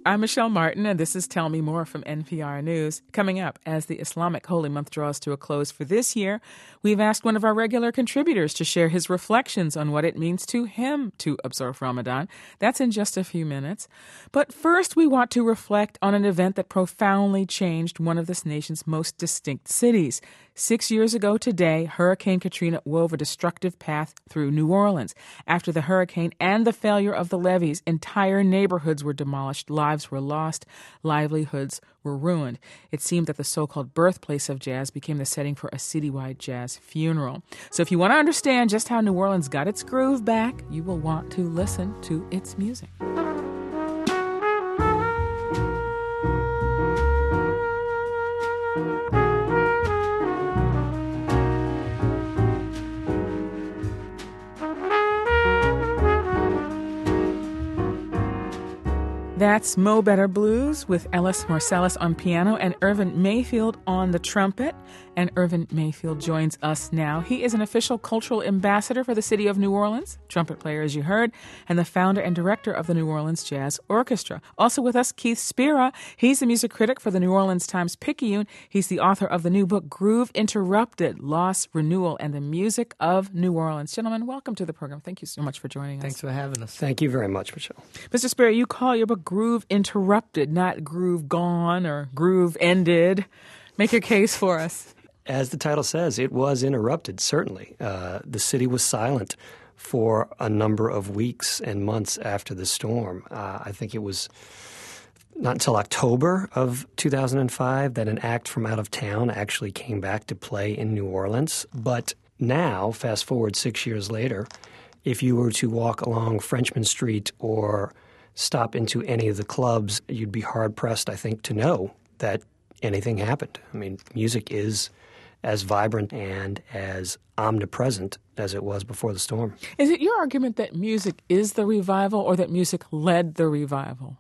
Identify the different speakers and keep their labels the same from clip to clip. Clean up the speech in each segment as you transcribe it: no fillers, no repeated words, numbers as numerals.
Speaker 1: I'm Michelle Martin, and this is Tell Me More from NPR News. Coming up, as the Islamic Holy Month draws to a close for this year, we've asked one of our regular contributors to share his reflections on what it means to him to observe Ramadan. That's in just a few minutes. But first, we want to reflect on an event that profoundly changed one of this nation's most distinct cities. 6 years ago today, Hurricane Katrina wove a destructive path through New Orleans. After the hurricane and the failure of the levees, entire neighborhoods were demolished, lives were lost, livelihoods were ruined. It seemed that the so-called birthplace of jazz became the setting for a citywide jazz funeral. So if you want to understand just how New Orleans got its groove back, you will want to listen to its music. That's Mo Better Blues with Ellis Marsalis on piano and Irvin Mayfield on the trumpet. And Irvin Mayfield joins us now. He is an official cultural ambassador for the city of New Orleans, trumpet player, as you heard, and the founder and director of the New Orleans Jazz Orchestra. Also with us, Keith Spira. He's the music critic for the New Orleans Times-Picayune. He's the author of the new book, Groove Interrupted, Loss, Renewal, and the Music of New Orleans. Gentlemen, welcome to the program. Thank you so much for joining us.
Speaker 2: Thanks for having us.
Speaker 3: Thank you very much, Michelle.
Speaker 1: Mr. Spira, you call your book Groove Interrupted, not Groove Gone or Groove Ended. Make your case for us.
Speaker 3: As the title says, it was interrupted, certainly. The city was silent for a number of weeks and months after the storm. I think it was not until October of 2005 that an act from out of town actually came back to play in New Orleans. But now, fast forward 6 years later, if you were to walk along Frenchman Street or stop into any of the clubs, you'd be hard-pressed, I think, to know that anything happened. I mean, music is as vibrant and as omnipresent as it was before the storm.
Speaker 1: Is it your argument that music is the revival or that music led the revival?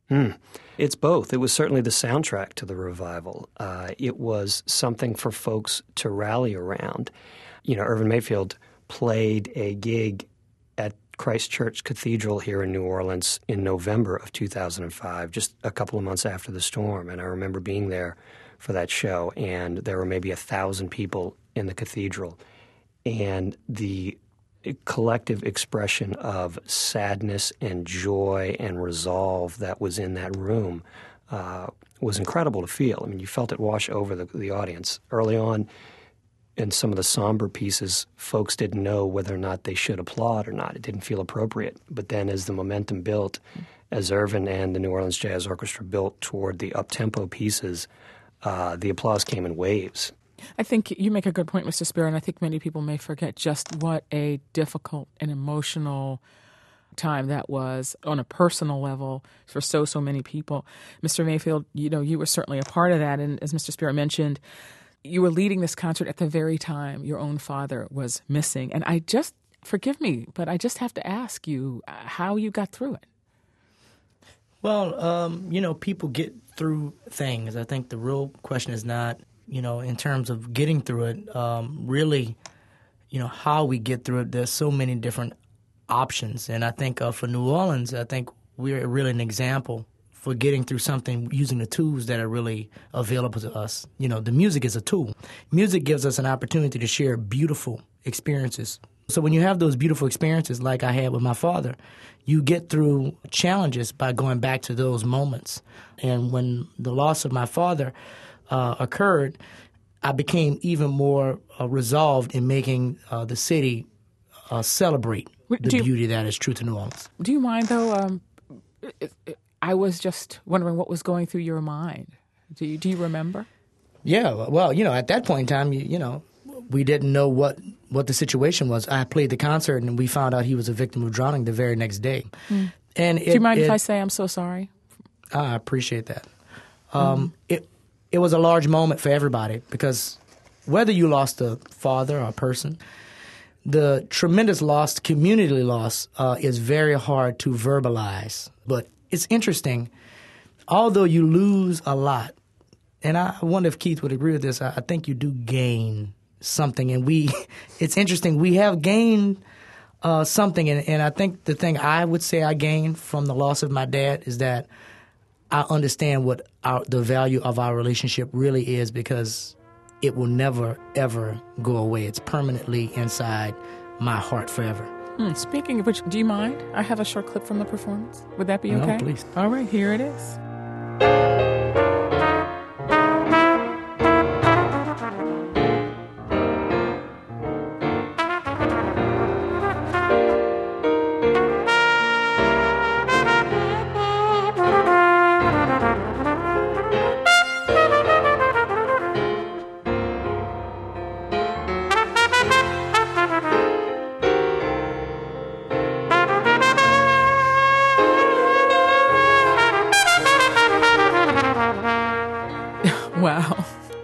Speaker 3: It's both. It was certainly the soundtrack to the revival. It was something for folks to rally around. You know, Irvin Mayfield played a gig at Christ Church Cathedral here in New Orleans in November of 2005, just a couple of months after the storm. And I remember being there for that show, and there were maybe 1,000 people in the cathedral. And the collective expression of sadness and joy and resolve that was in that room was incredible to feel. I mean, you felt it wash over the audience. Early on, in some of the somber pieces, folks didn't know whether or not they should applaud or not. It didn't feel appropriate. But then as the momentum built, as Irvin and the New Orleans Jazz Orchestra built toward the up-tempo pieces, the applause came in waves.
Speaker 1: I think you make a good point, Mr. Spira, and I think many people may forget just what a difficult and emotional time that was on a personal level for so many people. Mr. Mayfield, you know, you were certainly a part of that, and as Mr. Spira mentioned, you were leading this concert at the very time your own father was missing. And I just, forgive me, but I just have to ask you how you got through it.
Speaker 2: Well, you know, people get through things. I think the real question is not, you know, in terms of getting through it, really, you know, how we get through it. There's so many different options. And I think for New Orleans, I think we're really an example for getting through something using the tools that are really available to us. You know, the music is a tool. Music gives us an opportunity to share beautiful experiences. So when you have those beautiful experiences like I had with my father, you get through challenges by going back to those moments. And when the loss of my father occurred, I became even more resolved in making the city celebrate the beauty that is true to New Orleans.
Speaker 1: Do you mind, though? I was just wondering what was going through your mind. Do you remember?
Speaker 2: Yeah, well, you know, at that point in time, you know, we didn't know what the situation was. I played the concert, and we found out he was a victim of drowning the very next day. And
Speaker 1: do you mind if I say I'm so sorry?
Speaker 2: I appreciate that. It was a large moment for everybody because whether you lost a father or a person, the tremendous loss, community loss, is very hard to verbalize. But it's interesting, although you lose a lot, and I wonder if Keith would agree with this, I think you do gain something. And it's interesting, we have gained something, and I think the thing I would say I gained from the loss of my dad is that I understand what the value of our relationship really is, because it will never, ever go away. It's permanently inside my heart forever.
Speaker 1: Speaking of which, do you mind? I have a short clip from the performance. Would that be okay?
Speaker 2: No, please.
Speaker 1: All right, here it is. Wow.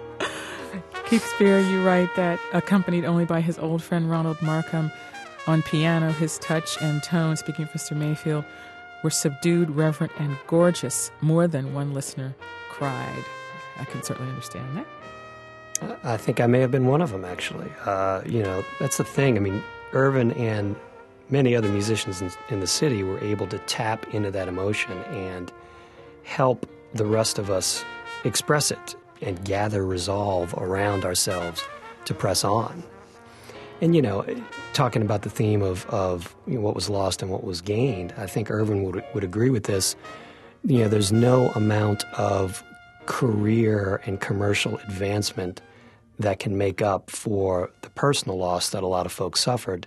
Speaker 1: Keith Spear, you write that accompanied only by his old friend Ronald Markham on piano, his touch and tone, speaking of Mr. Mayfield, were subdued, reverent, and gorgeous. More than one listener cried. I can certainly understand that.
Speaker 3: I think I may have been one of them, actually. That's the thing. I mean, Irvin and many other musicians in the city were able to tap into that emotion and help the rest of us express it and gather resolve around ourselves to press on. And, talking about the theme of what was lost and what was gained, I think Irvin would agree with this. There's no amount of career and commercial advancement that can make up for the personal loss that a lot of folks suffered.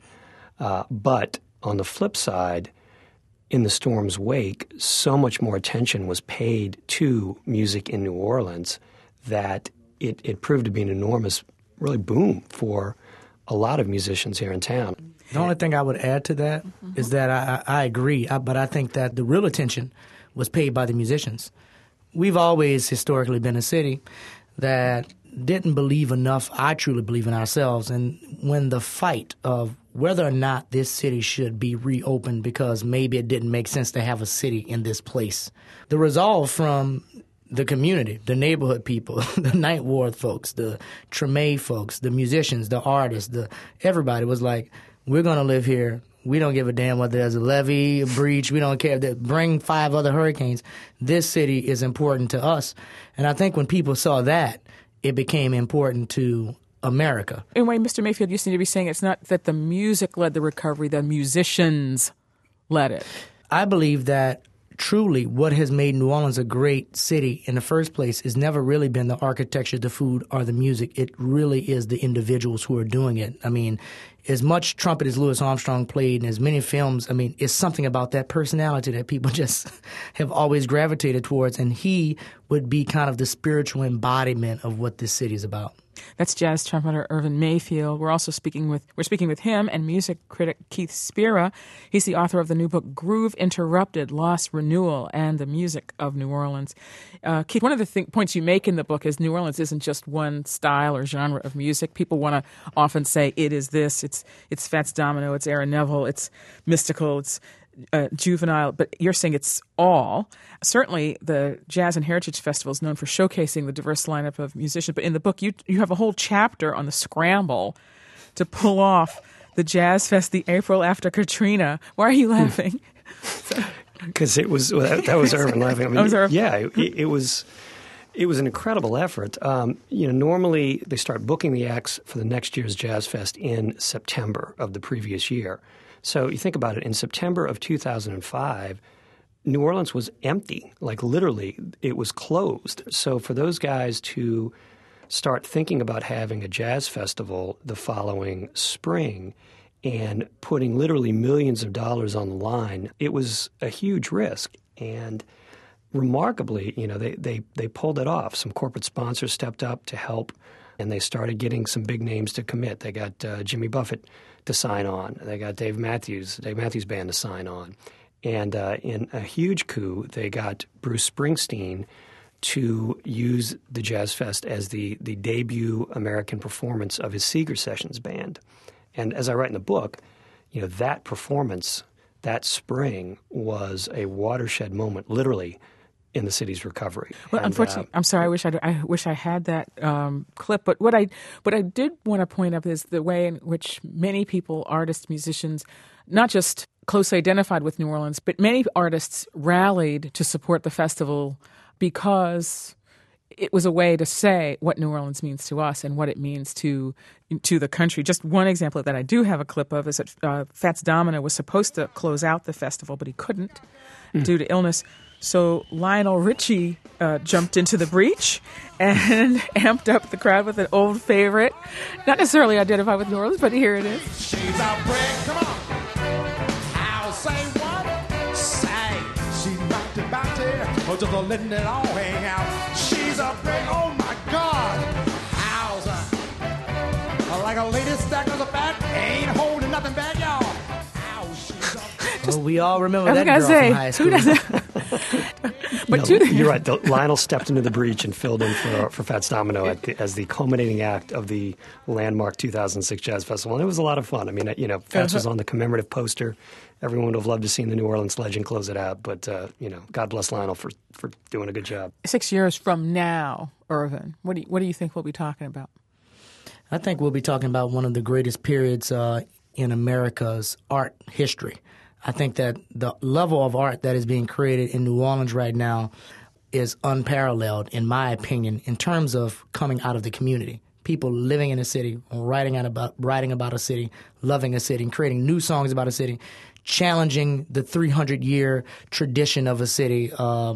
Speaker 3: But on the flip side, in the storm's wake, so much more attention was paid to music in New Orleans that it proved to be an enormous, really, boom for a lot of musicians here in town.
Speaker 2: The only thing I would add to that is that I agree, but I think that the real attention was paid by the musicians. We've always historically been a city that didn't believe enough, I truly believe, in ourselves. And when the fight of whether or not this city should be reopened because maybe it didn't make sense to have a city in this place, the resolve from the community, the neighborhood people, the Ninth Ward folks, the Treme folks, the musicians, the artists, everybody was like, we're going to live here. We don't give a damn whether there's a levee, a breach. We don't care. Bring 5 other hurricanes. This city is important to us. And I think when people saw that, it became important to America.
Speaker 1: In a way, Mr. Mayfield, you seem to be saying it's not that the music led the recovery, the musicians led it.
Speaker 2: I believe that truly what has made New Orleans a great city in the first place has never really been the architecture, the food, or the music. It really is the individuals who are doing it. I mean, as much trumpet as Louis Armstrong played and as many films, I mean, it's something about that personality that people just have always gravitated towards, and he would be kind of the spiritual embodiment of what this city is about.
Speaker 1: That's jazz trumpeter Irvin Mayfield. We're speaking with him and music critic Keith Spira. He's the author of the new book Groove Interrupted: Lost Renewal and the Music of New Orleans. Keith, one of the points you make in the book is New Orleans isn't just one style or genre of music. People want to often say it is this. It's Fats Domino. It's Aaron Neville. It's mystical. It's juvenile, but you're saying it's all. Certainly, the Jazz and Heritage Festival is known for showcasing the diverse lineup of musicians, but in the book, you have a whole chapter on the scramble to pull off the Jazz Fest the April after Katrina. Why are you laughing?
Speaker 3: Because that was Irvin laughing. I mean, yeah, it was an incredible effort. Normally they start booking the acts for the next year's Jazz Fest in September of the previous year. So you think about it, in September of 2005, New Orleans was empty. Like literally, it was closed. So for those guys to start thinking about having a jazz festival the following spring and putting literally millions of dollars on the line, it was a huge risk. And remarkably, they pulled it off. Some corporate sponsors stepped up to help, and they started getting some big names to commit. They got Jimmy Buffett to sign on. They got Dave Matthews Band to sign on. And in a huge coup, they got Bruce Springsteen to use the Jazz Fest as the debut American performance of his Seeger Sessions band. And as I write in the book, that performance that spring was a watershed moment, literally, in the city's recovery.
Speaker 1: Well, unfortunately, I'm sorry. I wish I had that clip. But what I did want to point up is the way in which many people, artists, musicians, not just closely identified with New Orleans, but many artists rallied to support the festival because it was a way to say what New Orleans means to us and what it means to the country. Just one example that I do have a clip of is that Fats Domino was supposed to close out the festival, but he couldn't due to illness. So Lionel Richie jumped into the breach and amped up the crowd with an old favorite, not necessarily identified with New Orleans, but here it is.
Speaker 4: She's a brick, come on. I'll say what? Say, she's bounty, or just a letting it all hang out. She's a brick, oh my God. How's like a lady stacked on the back, ain't holding nothing back, y'all.
Speaker 2: Well, we all remember that girl from high school.
Speaker 1: Who doesn't? But
Speaker 3: you're right. Lionel stepped into the breach and filled in for Fats Domino as the culminating act of the landmark 2006 Jazz Festival, and it was a lot of fun. I mean, Fats was on the commemorative poster. Everyone would have loved to see the New Orleans legend close it out, but God bless Lionel for doing a good job.
Speaker 1: 6 years from now, Irvin, what do you think we'll be talking about?
Speaker 2: I think we'll be talking about one of the greatest periods in America's art history. I think that the level of art that is being created in New Orleans right now is unparalleled, in my opinion, in terms of coming out of the community. People living in a city, writing about a city, loving a city, and creating new songs about a city, challenging the 300-year tradition of a city.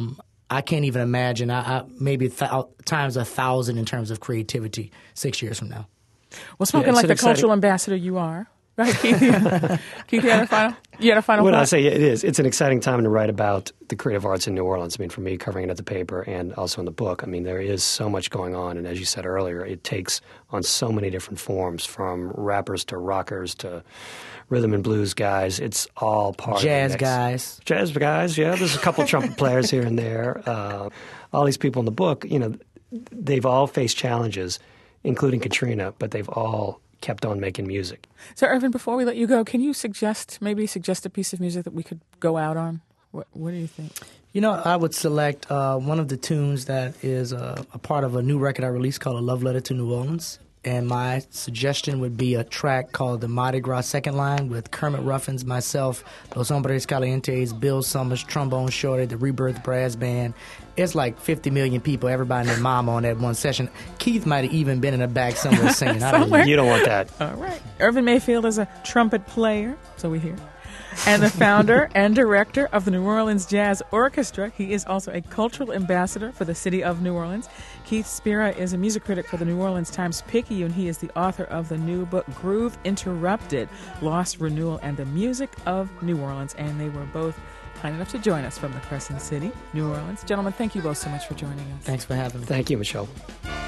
Speaker 2: I can't even imagine. Maybe times 1,000 in terms of creativity 6 years from now.
Speaker 1: Well, spoken like the cultural ambassador you are. Right, Keith? Keith, you had a final
Speaker 3: Well,
Speaker 1: thought?
Speaker 3: I say it is. It's an exciting time to write about the creative arts in New Orleans. I mean, for me, covering it at the paper and also in the book, I mean, there is so much going on. And as you said earlier, it takes on so many different forms, from rappers to rockers to rhythm and blues guys. It's all part of the mix. Jazz guys, yeah. There's a couple of trumpet players here and there. All these people in the book, they've all faced challenges, including Katrina, but they've all kept on making music.
Speaker 1: So, Irvin, before we let you go, can you suggest a piece of music that we could go out on? What do you think?
Speaker 2: I would select one of the tunes that is a part of a new record I released called A Love Letter to New Orleans. And my suggestion would be a track called The Mardi Gras Second Line with Kermit Ruffins, myself, Los Hombres Calientes, Bill Summers, Trombone Shorty, the Rebirth Brass Band. It's like 50 million people, everybody and their mama on that one session. Keith might have even been in the back somewhere singing.
Speaker 1: Somewhere.
Speaker 3: You don't want that.
Speaker 1: All right. Irvin Mayfield is a trumpet player, so we hear. And the founder and director of the New Orleans Jazz Orchestra. He is also a cultural ambassador for the city of New Orleans. Keith Spira is a music critic for the New Orleans Times-Picayune, and he is the author of the new book, Groove Interrupted, Lost Renewal and the Music of New Orleans. And they were both kind enough to join us from the Crescent City, New Orleans. Gentlemen, thank you both so much for joining us.
Speaker 2: Thanks for having me.
Speaker 3: Thank you, Michelle.